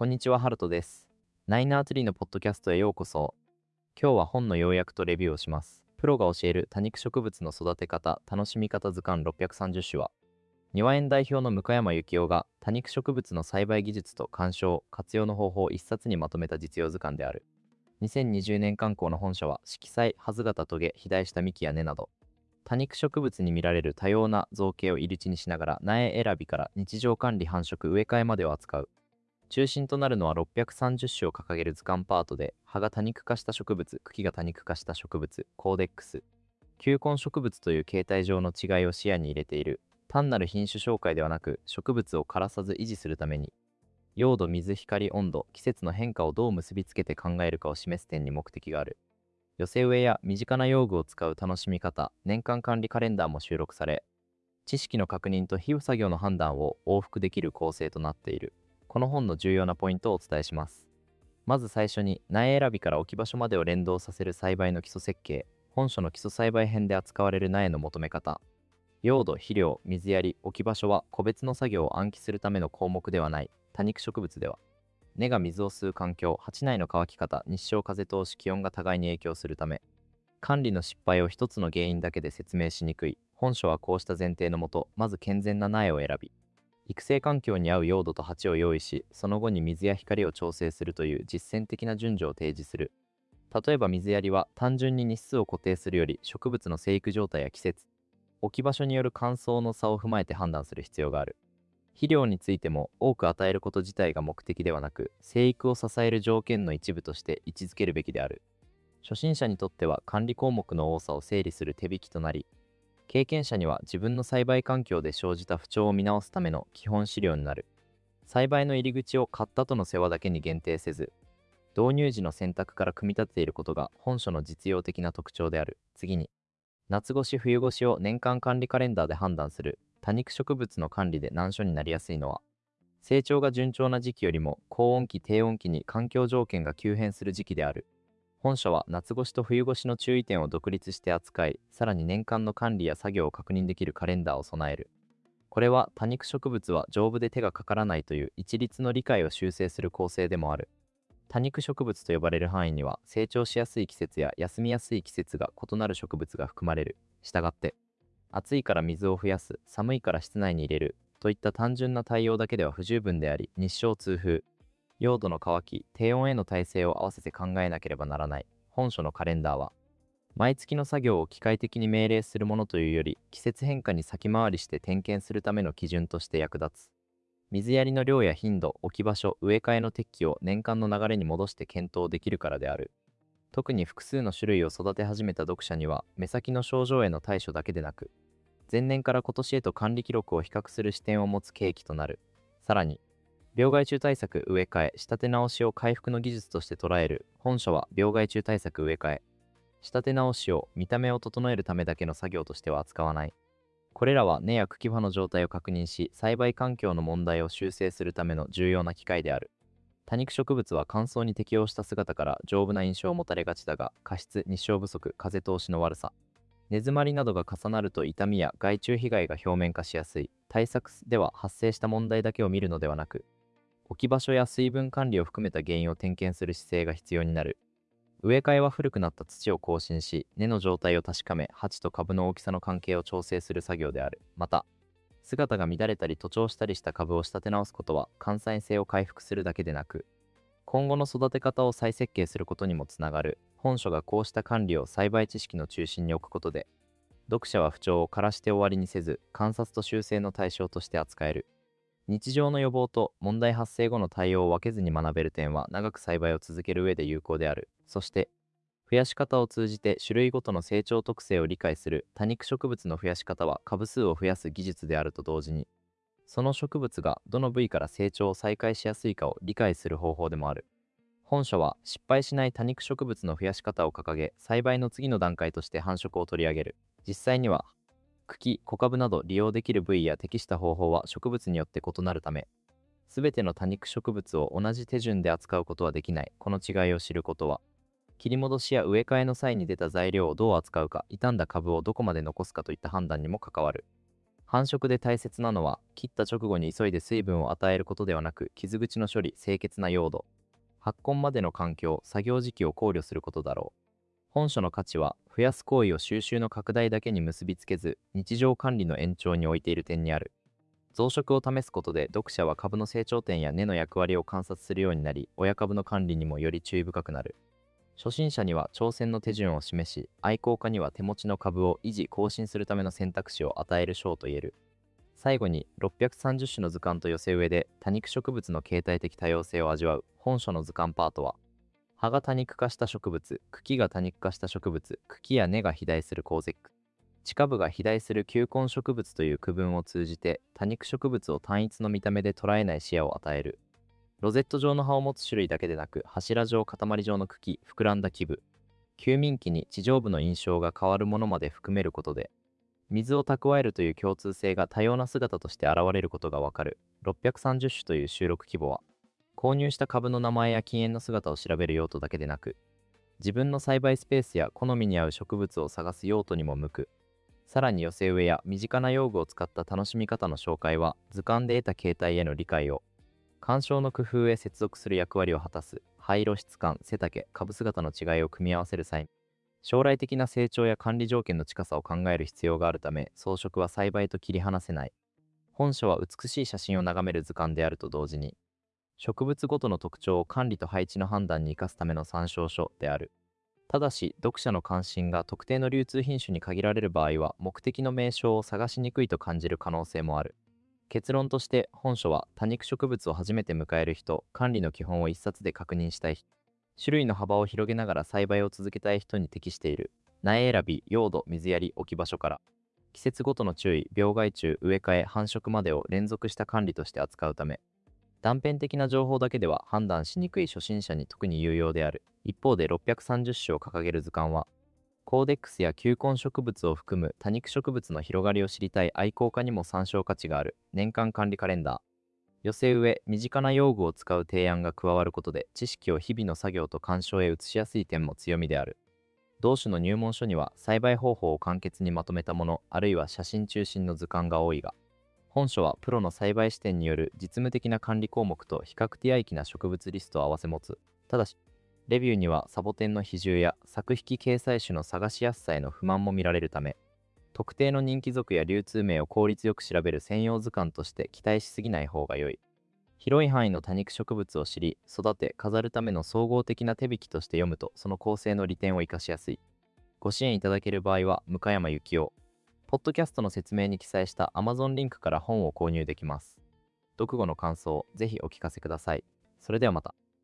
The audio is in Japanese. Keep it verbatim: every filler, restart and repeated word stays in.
こんにちは、ハルトです。ナイナーツリーのポッドキャストへようこそ。今日は本の要約とレビューをします。プロが教える多肉植物の育て方、楽しみ方図鑑ろっぴゃくさんじゅっ種は、庭園代表の向山幸雄が多肉植物の栽培技術と鑑賞、活用の方法を一冊にまとめた実用図鑑である。にせんにじゅうねん刊行の本書は、色彩、ハズ型トゲ、肥大した幹や根など、多肉植物に見られる多様な造形を入り口にしながら、苗選びから日常管理、繁殖、植え替えまでを扱う。中心となるのはろっぴゃくさんじゅっ種を掲げる図鑑パートで、葉が多肉化した植物、茎が多肉化した植物、コーデックス、球根植物という形態上の違いを視野に入れている。単なる品種紹介ではなく、植物を枯らさず維持するために、用土、水、光、温度、季節の変化をどう結びつけて考えるかを示す点に目的がある。寄せ植えや身近な用具を使う楽しみ方、年間管理カレンダーも収録され、知識の確認と皮膚作業の判断を往復できる構成となっている。この本の重要なポイントをお伝えします。まず最初に、苗選びから置き場所までを連動させる栽培の基礎設計。本書の基礎栽培編で扱われる苗の求め方。用土、肥料、水やり、置き場所は個別の作業を暗記するための項目ではない。多肉植物では、根が水を吸う環境、鉢内の乾き方、日照風通し、気温が互いに影響するため、管理の失敗を一つの原因だけで説明しにくい。本書はこうした前提のもと、まず健全な苗を選び、育成環境に合う用土と鉢を用意し、その後に水や光を調整するという実践的な順序を提示する。例えば水やりは単純に日数を固定するより、植物の生育状態や季節、置き場所による乾燥の差を踏まえて判断する必要がある。肥料についても、多く与えること自体が目的ではなく、生育を支える条件の一部として位置づけるべきである。初心者にとっては管理項目の多さを整理する手引きとなり、経験者には自分の栽培環境で生じた不調を見直すための基本資料になる。栽培の入り口を買ったとの世話だけに限定せず、導入時の選択から組み立てていることが本書の実用的な特徴である。次に、夏越し冬越しを年間管理カレンダーで判断する。多肉植物の管理で難所になりやすいのは、成長が順調な時期よりも高温期低温期に環境条件が急変する時期である。本書は夏越しと冬越しの注意点を独立して扱い、さらに年間の管理や作業を確認できるカレンダーを備える。これは多肉植物は丈夫で手がかからないという一律の理解を修正する構成でもある。多肉植物と呼ばれる範囲には、成長しやすい季節や休みやすい季節が異なる植物が含まれる。したがって、暑いから水を増やす、寒いから室内に入れるといった単純な対応だけでは不十分であり、日照痛風、用土の乾き、低温への耐性を合わせて考えなければならない。本書のカレンダーは、毎月の作業を機械的に命令するものというより、季節変化に先回りして点検するための基準として役立つ。水やりの量や頻度、置き場所、植え替えの適期を年間の流れに戻して検討できるからである。特に複数の種類を育て始めた読者には、目先の症状への対処だけでなく、前年から今年へと管理記録を比較する視点を持つ契機となる。さらに、病害虫対策、植え替え、仕立て直しを回復の技術として捉える。本書は病害虫対策、植え替え、仕立て直しを見た目を整えるためだけの作業としては扱わない。これらは根や茎葉の状態を確認し、栽培環境の問題を修正するための重要な機会である。多肉植物は乾燥に適応した姿から丈夫な印象を持たれがちだが、過失、日照不足、風通しの悪さ、根詰まりなどが重なると傷みや害虫被害が表面化しやすい。対策では発生した問題だけを見るのではなく、置き場所や水分管理を含めた原因を点検する姿勢が必要になる。植え替えは古くなった土を更新し、根の状態を確かめ、鉢と株の大きさの関係を調整する作業である。また、姿が乱れたり徒長したりした株を仕立て直すことは、幹細性を回復するだけでなく、今後の育て方を再設計することにもつながる。本書がこうした管理を栽培知識の中心に置くことで、読者は不調を枯らして終わりにせず、観察と修正の対象として扱える。日常の予防と問題発生後の対応を分けずに学べる点は、長く栽培を続ける上で有効である。そして、増やし方を通じて種類ごとの成長特性を理解する。多肉植物の増やし方は株数を増やす技術であると同時に、その植物がどの部位から成長を再開しやすいかを理解する方法でもある。本書は失敗しない多肉植物の増やし方を掲げ、栽培の次の段階として繁殖を取り上げる。実際には、茎、小株など利用できる部位や適した方法は植物によって異なるため、すべての多肉植物を同じ手順で扱うことはできない。この違いを知ることは、切り戻しや植え替えの際に出た材料をどう扱うか、傷んだ株をどこまで残すかといった判断にも関わる。 繁殖で大切なのは、切った直後に急いで水分を与えることではなく、傷口の処理、清潔な用土、発根までの環境、作業時期を考慮することだろう。本書の価値は、増やす行為を収集の拡大だけに結びつけず、日常管理の延長に置いている点にある。増殖を試すことで、読者は株の成長点や根の役割を観察するようになり、親株の管理にもより注意深くなる。初心者には挑戦の手順を示し、愛好家には手持ちの株を維持・更新するための選択肢を与える章と言える。最後に、ろっぴゃくさんじゅっしゅの図鑑と寄せ植えで多肉植物の形態的多様性を味わう本書の図鑑パートは、葉が多肉化した植物、茎が多肉化した植物、茎や根が肥大する構絶句、地下部が肥大する球根植物という区分を通じて多肉植物を単一の見た目で捉えない視野を与える。ロゼット状の葉を持つ種類だけでなく、柱状塊状の茎、膨らんだ基部、休眠期に地上部の印象が変わるものまで含めることで、水を蓄えるという共通性が多様な姿として現れることがわかる。ろっぴゃくさんじゅっしゅという収録規模は、購入した株の名前や禁煙の姿を調べる用途だけでなく、自分の栽培スペースや好みに合う植物を探す用途にも向く。さらに寄せ植えや身近な用具を使った楽しみ方の紹介は、図鑑で得た形態への理解を、鑑賞の工夫へ接続する役割を果たす。灰色、質感、背丈、株姿の違いを組み合わせる際、将来的な成長や管理条件の近さを考える必要があるため、装飾は栽培と切り離せない。本書は美しい写真を眺める図鑑であると同時に、植物ごとの特徴を管理と配置の判断に生かすための参照書である。ただし、読者の関心が特定の流通品種に限られる場合は、目的の名称を探しにくいと感じる可能性もある。結論として、本書は多肉植物を初めて迎える人、管理の基本を一冊で確認したい人、種類の幅を広げながら栽培を続けたい人に適している。苗選び、用土、水やり、置き場所から、季節ごとの注意、病害虫、植え替え、繁殖までを連続した管理として扱うため、断片的な情報だけでは判断しにくい初心者に特に有用である。一方でろっぴゃくさんじゅっしゅを掲げる図鑑は、コーデックスや球根植物を含む多肉植物の広がりを知りたい愛好家にも参照価値がある。年間管理カレンダー。寄せ植え、身近な用具を使う提案が加わることで、知識を日々の作業と鑑賞へ移しやすい点も強みである。同種の入門書には栽培方法を簡潔にまとめたもの、あるいは写真中心の図鑑が多いが、本書はプロの栽培視点による実務的な管理項目と比較手合気な植物リストを併せ持つ。ただし、レビューにはサボテンの比重や作引き掲載種の探しやすさへの不満も見られるため、特定の人気属や流通名を効率よく調べる専用図鑑として期待しすぎない方が良い。広い範囲の多肉植物を知り、育て、飾るための総合的な手引きとして読むと、その構成の利点を生かしやすい。ご支援いただける場合は、向山幸雄。ポッドキャストの説明に記載した Amazon リンクから本を購入できます。読後の感想をぜひお聞かせください。それではまた。